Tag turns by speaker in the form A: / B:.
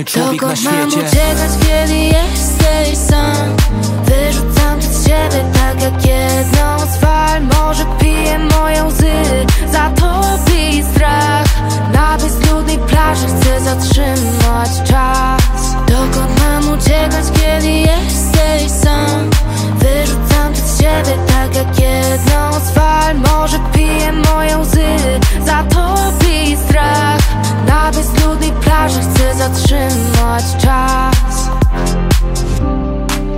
A: człowiek na świecie.
B: Dokąd mam uciekać, kiedy jesteś sam? Wyrzucam przed siebie tak jak jedną z fal. Może piję moje łzy, zatopi strach. Na bezludnej plaży chcę zatrzymać czas. Dokąd mam uciekać, kiedy jesteś sam? Wyrzucam przed siebie tak jak jedną z fal. Może piję moje łzy,